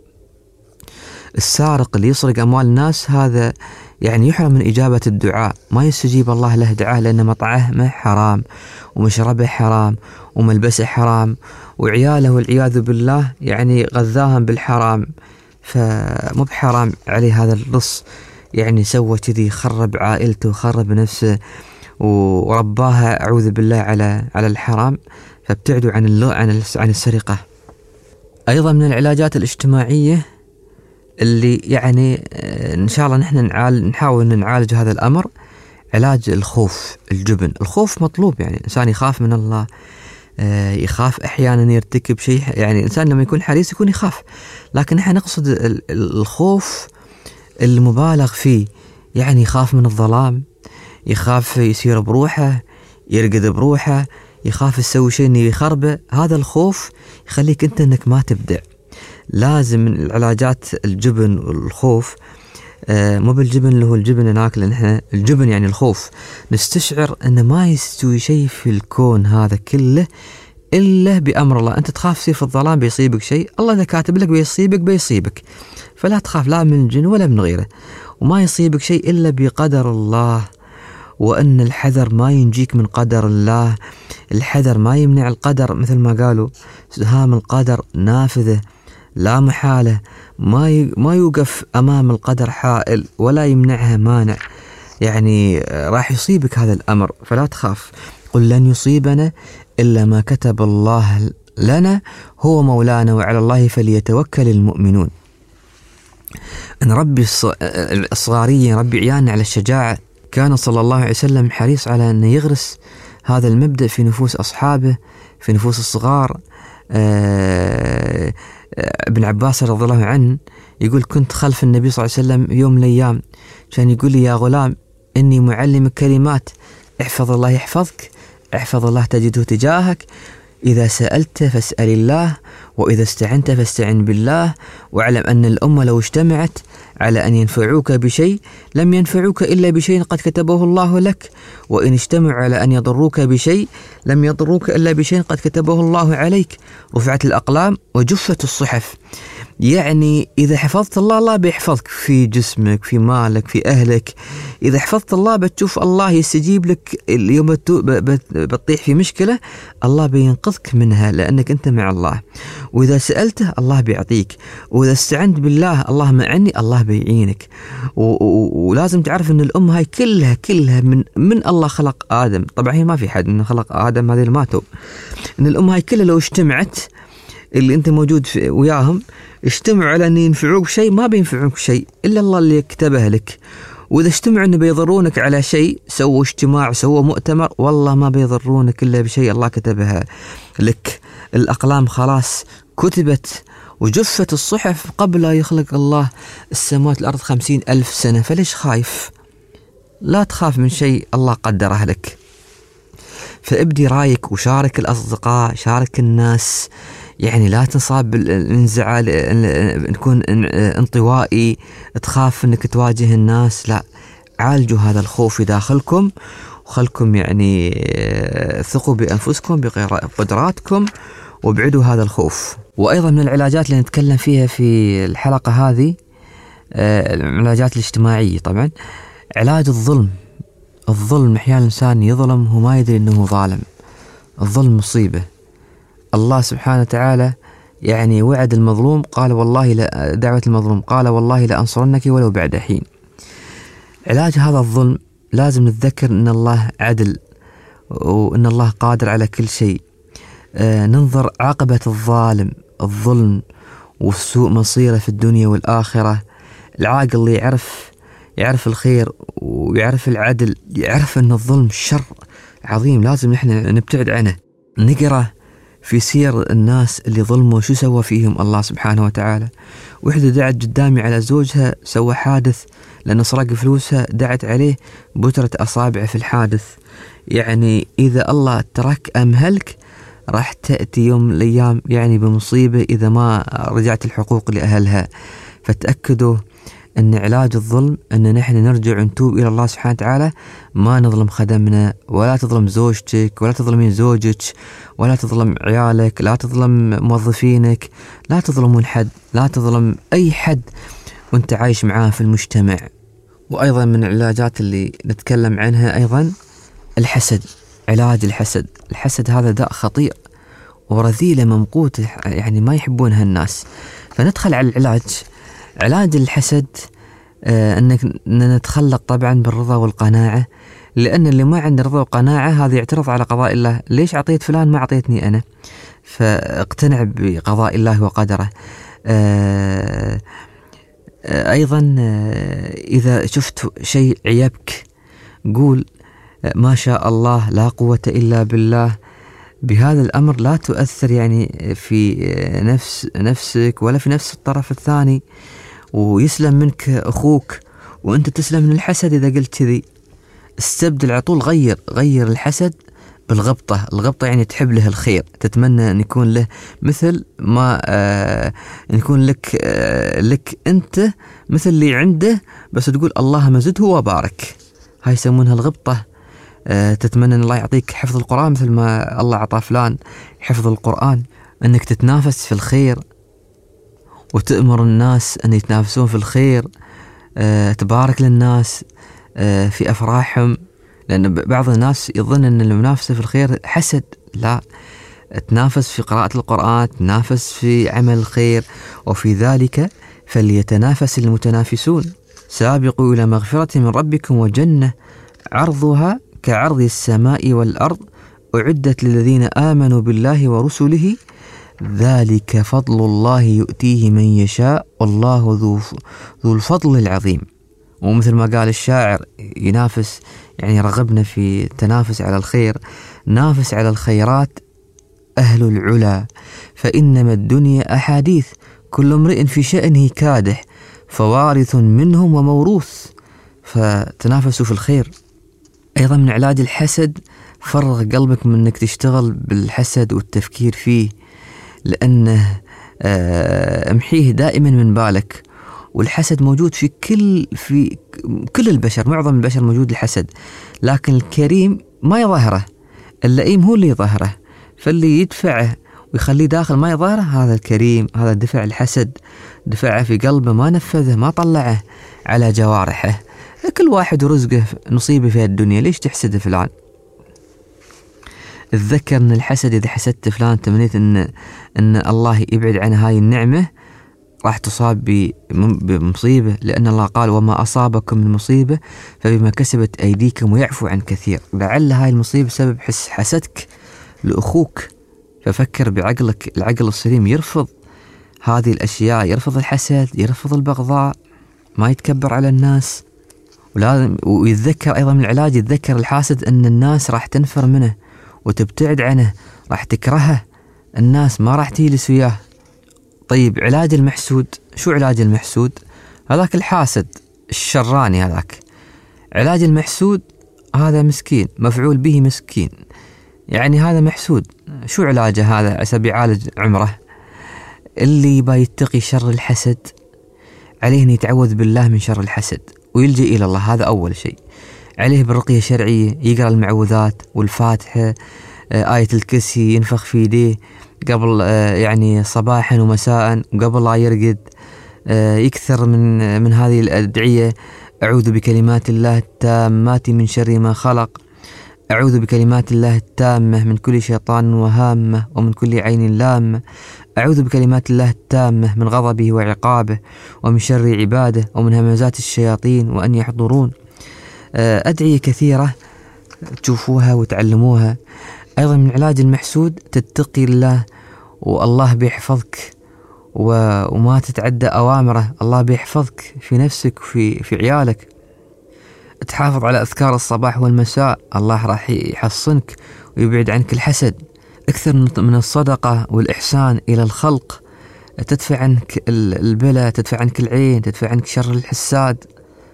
السارق اللي يسرق أموال الناس هذا يعني يحرم من إجابة الدعاء، ما يستجيب الله له دعاء، لأن مطعمه حرام ومشربه حرام وملبسه حرام وعياله والعياذ بالله يعني غذاهم بالحرام. فمو بحرام عليه هذا اللص، يعني سوى كذي، خرب عائلته وخرب نفسه ورباها أعوذ بالله على على الحرام. فابتعدوا عن عن عن السرقة. أيضا من العلاجات الاجتماعية اللي يعني إن شاء الله نحن نعالج نحاول أن نعالج هذا الأمر، علاج الخوف الجبن. الخوف مطلوب، يعني إنسان يخاف من الله، يخاف أحيانا يرتكب شيء، يعني الإنسان لما يكون حريص يكون يخاف، لكن نحن نقصد الخوف المبالغ فيه، يعني يخاف من الظلام، يخاف يسير بروحه، يرقد بروحه، يخاف يسوي شيء إنه يخربه، هذا الخوف يخليك أنت إنك ما تبدع. لازم من العلاجات الجبن والخوف، آه مو بالجبن اللي هو الجبن اللي ناكله نحن، الجبن يعني الخوف، نستشعر أن ما يستوي شيء في الكون هذا كله إلا بأمر الله. أنت تخاف تصير في الظلام بيصيبك شيء، الله إذا كاتب لك بيصيبك بيصيبك، فلا تخاف لا من الجن ولا من غيره، وما يصيبك شيء إلا بقدر الله. وأن الحذر ما ينجيك من قدر الله، الحذر ما يمنع القدر، مثل ما قالوا سهام القدر نافذة لا محالة، ما ما يوقف أمام القدر حائل ولا يمنعها مانع، يعني راح يصيبك هذا الأمر، فلا تخاف. قل لن يصيبنا إلا ما كتب الله لنا هو مولانا وعلى الله فليتوكل المؤمنون. نربي الصغاريين، نربي عيالنا على الشجاعة. كان صلى الله عليه وسلم حريص على أن يغرس هذا المبدأ في نفوس أصحابه، في نفوس الصغار. ابن عباس رضي الله عنه يقول كنت خلف النبي صلى الله عليه وسلم يوم من الأيام، كان يقول لي يا غلام إني معلمك كلمات، احفظ الله يحفظك، احفظ الله تجده تجاهك، إذا سألت فاسأل الله، وإذا استعنت فاستعن بالله، واعلم أن الأمة لو اجتمعت على أن ينفعوك بشيء لم ينفعوك إلا بشيء قد كتبه الله لك، وإن اجتمعوا على أن يضروك بشيء لم يضروك إلا بشيء قد كتبه الله عليك، رفعت الأقلام وجفت الصحف. يعني إذا حفظت الله، الله بيحفظك في جسمك، في مالك، في أهلك. إذا حفظت الله بتشوف الله يستجيب لك، اليوم بتطيح في مشكلة الله بينقذك منها لأنك أنت مع الله. وإذا سألته الله بيعطيك، وإذا استعنت بالله الله معني الله بيعينك. ولازم تعرف أن الأمة هاي كلها كلها من من الله خلق آدم، طبعا هي ما في حد من خلق آدم هذه الماتوا، أن الأمة هاي كلها لو اجتمعت اللي أنت موجود وياهم اجتمعوا على أن ينفعوك شيء ما بينفعوك شيء إلا الله اللي كتبه لك. وإذا اجتمعوا أن بيضرونك على شيء، سووا اجتماع سووا مؤتمر، والله ما بيضرونك إلا بشيء الله كتبها لك. الأقلام خلاص كتبت وجفت الصحف قبل لا يخلق الله السماوات والأرض خمسين ألف سنة، فليش خايف؟ لا تخاف من شيء الله قدره لك. فابدي رايك وشارك الأصدقاء، شارك الناس، يعني لا تصاب بالانزعال، نكون انطوائي، تخاف انك تواجه الناس، لا، عالجوا هذا الخوف في داخلكم، وخلكم يعني ثقوا بأنفسكم بقدراتكم، وابعدوا هذا الخوف. وأيضا من العلاجات اللي نتكلم فيها في الحلقة هذه العلاجات الاجتماعية، طبعا علاج الظلم. الظلم أحيانا الإنسان يظلم هو ما يدري أنه ظالم، الظلم مصيبة. الله سبحانه وتعالى يعني وعد المظلوم، قال والله لا، دعوة المظلوم قال والله لأنصرنك ولو بعد حين. علاج هذا الظلم لازم نتذكر أن الله عدل، وأن الله قادر على كل شيء. آه ننظر عاقبة الظالم، الظلم والسوء مصيره في الدنيا والآخرة. العاقل اللي يعرف يعرف الخير ويعرف العدل، يعرف أن الظلم شر عظيم لازم نحن نبتعد عنه. نقرأ في سير الناس اللي ظلموا شو سوى فيهم الله سبحانه وتعالى. وحدة دعت قدامي على زوجها سوى حادث لأنه سرق فلوسها، دعت عليه بترت أصابع في الحادث. يعني إذا الله ترك أمهلك راح تأتي يوم من الأيام يعني بمصيبة إذا ما رجعت الحقوق لأهلها. فتأكدوا أن علاج الظلم أن نحن نرجع ونتوب إلى الله سبحانه وتعالى، ما نظلم خدمنا، ولا تظلم زوجتك، ولا تظلمين زوجك، ولا تظلم عيالك، لا تظلم موظفينك، لا تظلمون حد، لا تظلم أي حد وانت عايش معاه في المجتمع. وأيضا من العلاجات اللي نتكلم عنها أيضا الحسد. علاج الحسد، الحسد هذا داء خطير ورذيلة ممقوتة، يعني ما يحبونها الناس. فندخل على العلاج. علاج الحسد آه أنك نتخلق طبعا بالرضا والقناعة، لأن اللي ما عنده رضا وقناعة هذا يعترض على قضاء الله، ليش أعطيت فلان ما أعطيتني أنا؟ فاقتنع بقضاء الله وقدره. آه آه أيضا آه إذا شفت شيء عيبك قول آه ما شاء الله لا قوة إلا بالله. بهذا الأمر لا تؤثر يعني في نفس نفسك ولا في نفس الطرف الثاني، ويسلم منك أخوك وأنت تسلم من الحسد. إذا قلت كذي استبدل على طول، غير غير الحسد بالغبطة. الغبطة يعني تحب له الخير، تتمنى أن يكون له مثل ما آه أن يكون لك آه لك أنت مثل اللي عنده، بس تقول اللهم زده وبارك. هاي يسمونها الغبطة. آه تتمنى أن الله يعطيك حفظ القرآن مثل ما الله عطى فلان حفظ القرآن. أنك تتنافس في الخير وتأمر الناس أن يتنافسون في الخير. آه تبارك للناس آه في أفراحهم، لأن بعض الناس يظن أن المنافسة في الخير حسد. لا، تنافس في قراءة القرآن، تنافس في عمل الخير، وفي ذلك فليتنافس المتنافسون. سابقوا إلى مغفرة من ربكم وجنة عرضها كعرض السماء والأرض أعدت للذين آمنوا بالله ورسله ذلك فضل الله يؤتيه من يشاء والله ذو ذو الفضل العظيم. ومثل ما قال الشاعر ينافس، يعني رغبنا في التنافس على الخير. نافس على الخيرات أهل العلا فإنما الدنيا أحاديث كل امرئ في شأنه كادح فوارث منهم وموروث. فتنافسوا في الخير. أيضا من علاج الحسد فرغ قلبك من أنك تشتغل بالحسد والتفكير فيه، لأنه امحيه دائما من بالك. والحسد موجود في كل في كل البشر، معظم البشر موجود الحسد، لكن الكريم ما يظهره، اللئيم هو اللي يظهره. فاللي يدفعه ويخليه داخل ما يظهره هذا الكريم، هذا دفع الحسد، دفعه في قلبه ما نفذه ما طلعه على جوارحه. كل واحد ورزقه نصيبه في الدنيا، ليش تحسد فلان؟ اتذكر ان الحسد اذا حسدت فلان تمنيت ان ان الله يبعد عن هاي النعمه راح تصاب بمصيبه، لان الله قال وما اصابكم من مصيبه فبما كسبت ايديكم ويعفو عن كثير. لعل هاي المصيبه سبب حس حسدك لاخوك. ففكر بعقلك، العقل السليم يرفض هذه الاشياء، يرفض الحسد، يرفض البغضاء، ما يتكبر على الناس. ولازم ويتذكر ايضا من العلاج، يتذكر الحاسد ان الناس راح تنفر منه وتبتعد عنه، راح تكرهه، الناس ما راح تجلس وياه. طيب علاج المحسود، شو علاج المحسود؟ هذاك الحاسد الشراني هذاك. علاج المحسود هذا مسكين مفعول به مسكين، يعني هذا محسود. شو علاجه هذا عسى بيعالج عمره؟ اللي يبا يتقي شر الحسد عليه أن يتعوذ بالله من شر الحسد ويلجئ إلى الله، هذا أول شيء. عليه بالرقية الشرعية، يقرأ المعوذات والفاتحة، آية الكرسي ينفخ في يديه قبل يعني صباحا ومساء وقبل لا يرقد. يكثر من من هذه الأدعية: أعوذ بكلمات الله التامات من شر ما خلق، أعوذ بكلمات الله التامة من كل شيطان وهامة ومن كل عين لامة، أعوذ بكلمات الله التامة من غضبه وعقابه ومن شر عباده ومن همزات الشياطين وأن يحضرون. أدعية كثيرة تشوفوها وتعلموها. أيضا من علاج المحسود تتقي الله، والله بيحفظك وما تتعدى أوامره. الله بيحفظك في نفسك وفي في عيالك. تحافظ على أذكار الصباح والمساء، الله راح يحصنك ويبعد عنك الحسد. اكثر من الصدقة والإحسان إلى الخلق، تدفع عنك البلاء، تدفع عنك العين، تدفع عنك شر الحساد.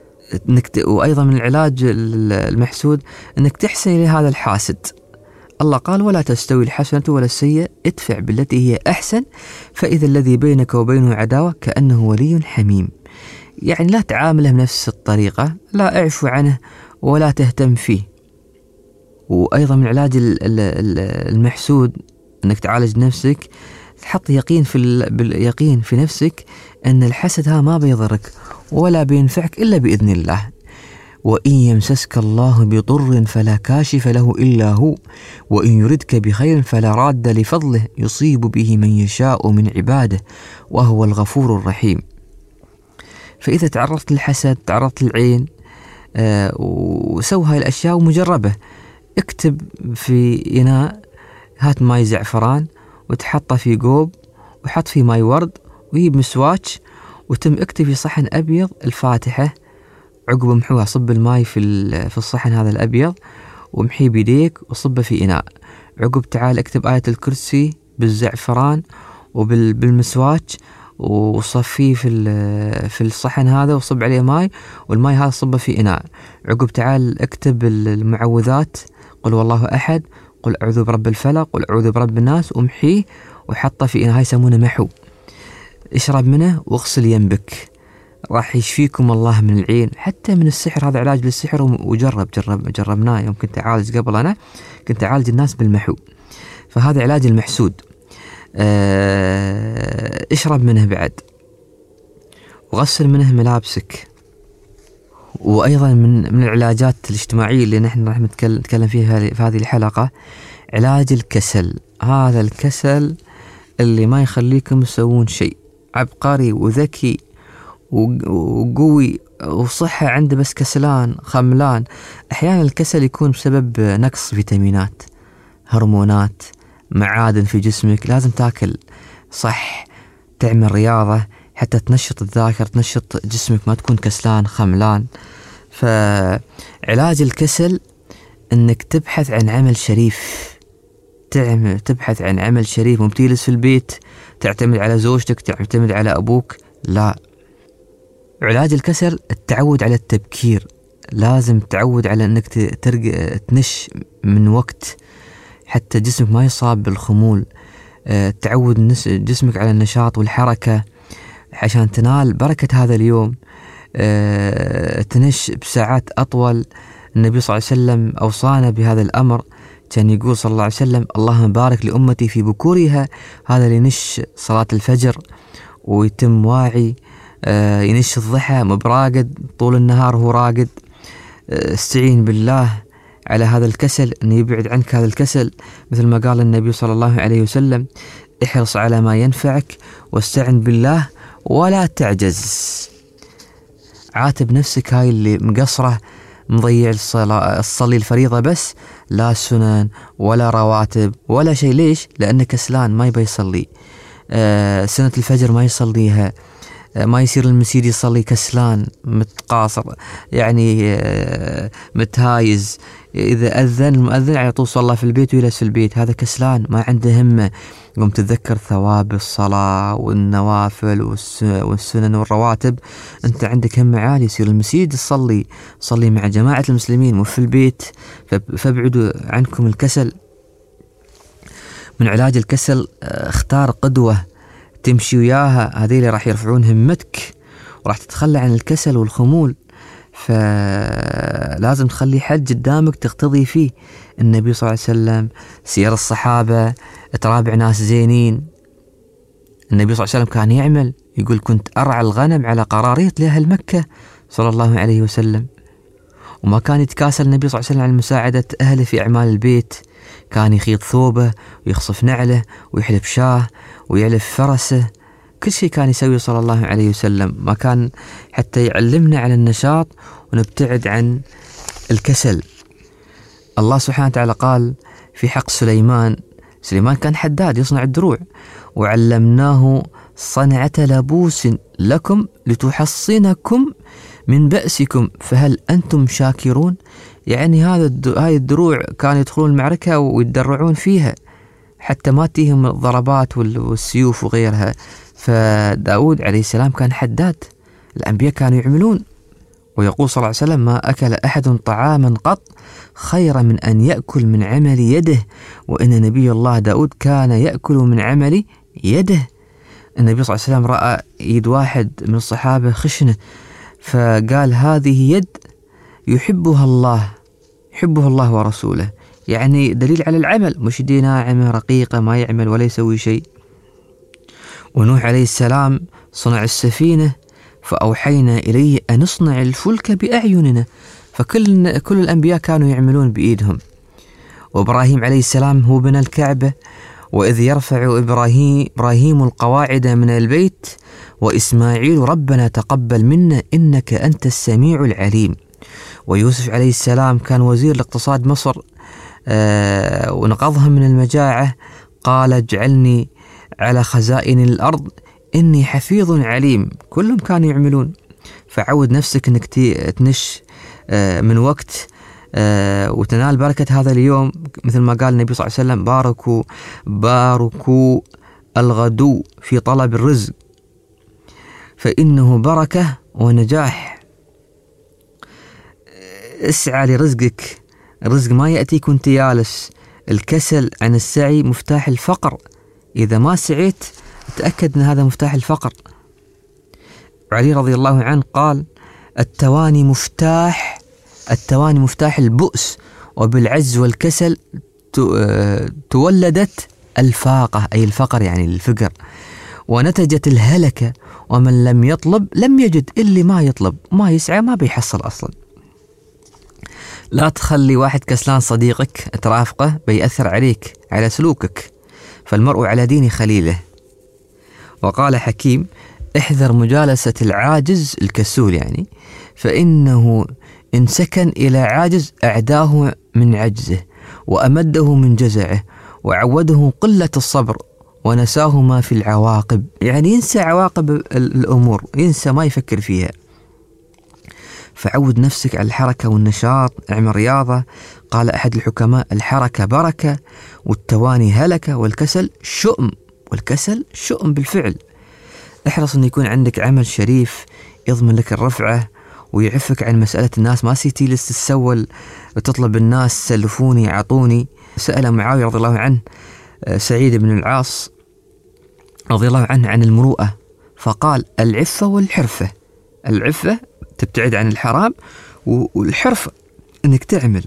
وأيضا من العلاج المحسود أنك تحسن إلى هذا الحاسد. الله قال ولا تستوي الحسنة ولا السيئة ادفع بالتي هي أحسن فإذا الذي بينك وبينه عداوة كأنه ولي حميم. يعني لا تعامله بنفس الطريقة، لا اعفو عنه ولا تهتم فيه. وأيضا من علاج المحسود أنك تعالج نفسك، تحط يقين في باليقين في نفسك أن الحسد ها ما بيضرك ولا بينفعك إلا بإذن الله. وإن يمسسك الله بضر فلا كاشف له إلا هو وإن يردك بخير فلا راد لفضله يصيب به من يشاء من عباده وهو الغفور الرحيم. فإذا تعرضت للحسد، تعرضت للعين، آه وسوي هاي الأشياء ومجربة. اكتب في إناء، هات ماي زعفران وتحطه في قوب وحط فيه ماي ورد ويجيب مسواج وتم اكتب في صحن أبيض الفاتحة، عقب محوها صب الماي في في الصحن هذا الأبيض ومحيه بيديك وصبه في إناء. عقب تعال اكتب آية الكرسي بالزعفران وبالمسواج وصفيه في في الصحن هذا وصب عليه ماي، والماي هذا صبه في إناء. عقب تعال اكتب المعوذات قل والله أحد قل أعوذ برب الفلق، قل أعوذ برب الناس، ومحيه وحطه في إناء، هاي يسمونه محو. اشرب منه واغسل ينبك، راح يشفيكم الله من العين، حتى من السحر. هذا علاج للسحر، وجرب جرب جربناه يوم كنت أعالج قبل. أنا كنت أعالج الناس بالمحو، فهذا علاج المحسود. اه اشرب منه بعد، وغسل منه ملابسك. وأيضا من من العلاجات الاجتماعية اللي نحن راح نتكلم فيها في هذه الحلقة، علاج الكسل. هذا الكسل اللي ما يخليكم تسوون شيء، عبقري وذكي وقوي وصحة عنده، بس كسلان خملان. أحيانا الكسل يكون بسبب نقص فيتامينات، هرمونات، معادن في جسمك. لازم تاكل صح، تعمل رياضة حتى تنشط الذاكرة، تنشط جسمك، ما تكون كسلان خملان. فعلاج الكسل انك تبحث عن عمل شريف، تعمل تبحث عن عمل شريف. مو بتجلس في البيت تعتمد على زوجتك، تعتمد على أبوك، لا. علاج الكسل التعود على التبكير. لازم تعود على انك ترجع تنش من وقت حتى جسمك ما يصاب بالخمول. أه تعود جسمك على النشاط والحركة عشان تنال بركة هذا اليوم. أه تنش بساعات أطول. النبي صلى الله عليه وسلم أوصانا بهذا الأمر، كان يقول صلى الله عليه وسلم: اللهم بارك لأمتي في بكورها. هذا اللي ينش صلاة الفجر ويتم واعي، أه ينش الضحى مبراقد طول النهار هو راقد. أه استعين بالله على هذا الكسل، أن يبعد عنك هذا الكسل. مثل ما قال النبي صلى الله عليه وسلم: احرص على ما ينفعك واستعن بالله ولا تعجز. عاتب نفسك، هاي اللي مقصرة مضيع الصلاة، الصلي الفريضة بس، لا سنن ولا رواتب ولا شيء. ليش؟ لأنه كسلان، ما يبي يصلي. آه سنة الفجر ما يصليها، آه ما يصير المسجد يصلي، كسلان متقاصر يعني، آه متهايز. إذا أذن المؤذن على طول صلى في البيت ويجلس في البيت، هذا كسلان ما عنده همة. قم تتذكر ثواب الصلاة والنوافل والسنن والرواتب، أنت عندك همة عالية، يصير المسجد تصلي صلي مع جماعة المسلمين مو في البيت. فابعدوا عنكم الكسل. من علاج الكسل اختار قدوة تمشي وياها، هذه اللي راح يرفعون همتك وراح تتخلى عن الكسل والخمول. فلازم تخلي حد قدامك تقتضي فيه. النبي صلى الله عليه وسلم، سير الصحابة، ترابع ناس زينين. النبي صلى الله عليه وسلم كان يعمل، يقول: كنت أرعى الغنم على قراريط لأهل مكة صلى الله عليه وسلم. وما كان يتكاسل النبي صلى الله عليه وسلم عن مساعدة أهله في أعمال البيت. كان يخيط ثوبه ويخصف نعله ويحلب شاه ويعلف فرسه، كل شيء كان يسوي صلى الله عليه وسلم. ما كان حتى يعلمنا على النشاط ونبتعد عن الكسل. الله سبحانه وتعالى قال في حق سليمان، سليمان كان حداد يصنع الدروع: وعلمناه صنعة لبوس لكم لتحصنكم من بأسكم فهل أنتم شاكرون. يعني هذا هاي الدروع كانوا يدخلون المعركة ويتدرعون فيها حتى ما تيهم الضربات والسيوف وغيرها. فداود عليه السلام كان حداد، الأنبياء كانوا يعملون. ويقول صلى الله عليه وسلم: ما أكل أحد طعاما قط خيرا من أن يأكل من عمل يده. وإن نبي الله داود كان يأكل من عمل يده. النبي صلى الله عليه وسلم رأى يد واحد من الصحابة خشنة، فقال: هذه يد يحبها الله يحبها الله ورسوله. يعني دليل على العمل، مش دي ناعمة رقيقة ما يعمل ولا يسوي شيء. ونوح عليه السلام صنع السفينة فأوحينا إليه أن نصنع الفلك بأعيننا. فكل كل الأنبياء كانوا يعملون بإيدهم. وإبراهيم عليه السلام هو بنى الكعبة: وإذ يرفع إبراهيم إبراهيم القواعد من البيت وإسماعيل ربنا تقبل منا إنك أنت السميع العليم. ويوسف عليه السلام كان وزير لاقتصاد مصر، آه ونقضهم من المجاعة، قال: اجعلني على خزائن الأرض إني حفيظ عليم. كلهم كانوا يعملون. فعود نفسك إنك تنش آه من وقت آه وتنال بركة هذا اليوم. مثل ما قال النبي صلى الله عليه وسلم: باركوا باركوا الغدو في طلب الرزق فإنه بركة ونجاح. اسعى لرزقك، الرزق ما يأتيك وانت جالس، الكسل عن السعي مفتاح الفقر، إذا ما سعيت تأكد أن هذا مفتاح الفقر. علي رضي الله عنه قال: التواني مفتاح التواني مفتاح البؤس، وبالعجز والكسل تولدت الفاقة، أي الفقر يعني الفقر، ونتجت الهلكة، ومن لم يطلب لم يجد. اللي ما يطلب ما يسعى ما بيحصل أصلا. لا تخلي واحد كسلان صديقك ترافقه بيأثر عليك على سلوكك، فالمرء على دين خليله. وقال حكيم: احذر مجالسة العاجز الكسول يعني، فإنه إن سكن إلى عاجز أعداه من عجزه، وأمده من جزعه، وعوده قلة الصبر، ونساه ما في العواقب. يعني ينسى عواقب الأمور، ينسى ما يفكر فيها. فعود نفسك على الحركة والنشاط، اعمل رياضة. قال أحد الحكماء: الحركة بركة، والتواني هلكة، والكسل شؤم. والكسل شؤم بالفعل. احرص أن يكون عندك عمل شريف يضمن لك الرفعة ويعفك عن مسألة الناس. ما سيتي للتسول وتطلب الناس سلفوني أعطوني. سأل معاوية رضي الله عنه سعيد بن العاص رضي الله عنه عن المروءة، فقال: العفة والحرفة. العفة تبتعد عن الحرام، والحرفة أنك تعمل.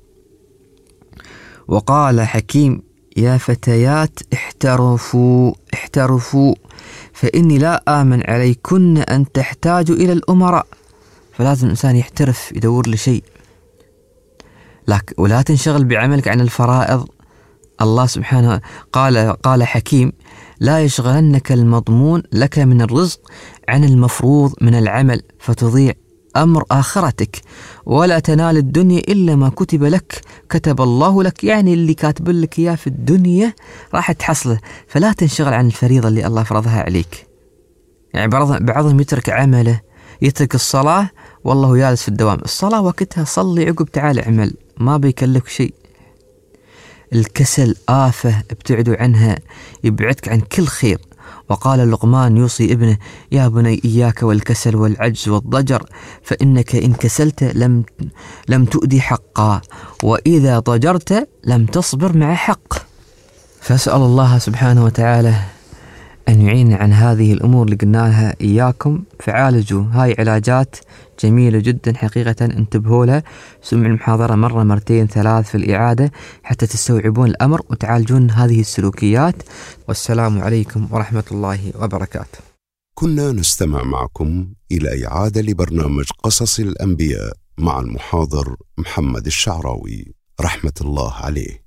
وقال حكيم: يا فتيات احترفوا احترفوا فإني لا آمن عليكن أن تحتاجوا إلى الأمراء. فلازم الإنسان يحترف، يدور لشيء. لكن ولا تنشغل بعملك عن الفرائض. الله سبحانه قال قال حكيم: لا يشغلنك المضمون لك من الرزق عن المفروض من العمل، فتضيع أمر آخرتك، ولا تنال الدنيا إلا ما كتب لك كتب الله لك. يعني اللي كاتب لك إياه في الدنيا راح تحصله، فلا تنشغل عن الفريضة اللي الله فرضها عليك. يعني بعضهم يترك عمله، يترك الصلاة والله جالس في الدوام. الصلاة وقتها صلي، عقب تعال اعمل، ما بيكلفك شيء. الكسل آفة، ابتعدوا عنها، يبعدك عن كل خير. وقال لقمان يوصي ابنه: يا بني إياك والكسل والعجز والضجر، فإنك إن كسلت لم لم تؤدي حقا، وإذا ضجرت لم تصبر مع حق. فأسأل الله سبحانه وتعالى أن يعيننا عن هذه الأمور اللي قلناها إياكم، فعالجوا. هاي علاجات جميلة جدا حقيقة، انتبهوا لها. سمعوا المحاضرة مرة مرتين ثلاث في الإعادة حتى تستوعبون الأمر وتعالجون هذه السلوكيات. والسلام عليكم ورحمة الله وبركاته. كنا نستمع معكم إلى إعادة لبرنامج قصص الأنبياء مع المحاضر محمد الشعراوي رحمة الله عليه.